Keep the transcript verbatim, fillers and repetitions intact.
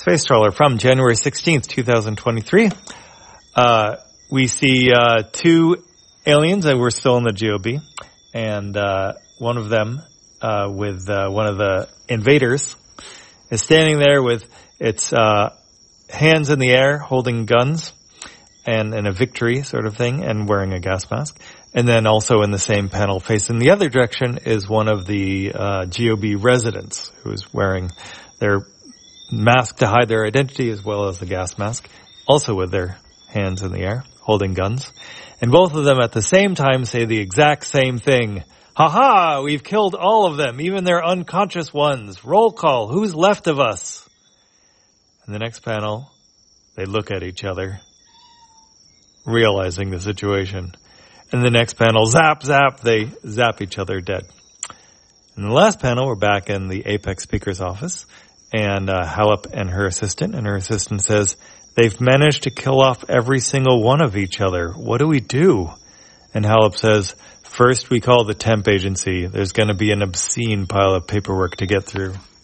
Space Trawler from January sixteenth, twenty twenty-three. Uh, we see uh, two aliens that were still in the G O B, and uh, one of them uh, with uh, one of the invaders is standing there with its uh, hands in the air holding guns and in a victory sort of thing and wearing a gas mask. And then also in the same panel facing the other direction is one of the uh, G O B residents who is wearing their mask to hide their identity as well as the gas mask, also with their hands in the air, holding guns. And both of them at the same time say the exact same thing. Ha ha! We've killed all of them, even their unconscious ones. Roll call. Who's left of us? In the next panel, they look at each other, realizing the situation. In the next panel, zap, zap, they zap each other dead. In the last panel, we're back in the Apex Speaker's office, and uh, Halep and her assistant, and her assistant says, they've managed to kill off every single one of each other. What do we do? And Halep says, first we call the temp agency. There's going to be an obscene pile of paperwork to get through.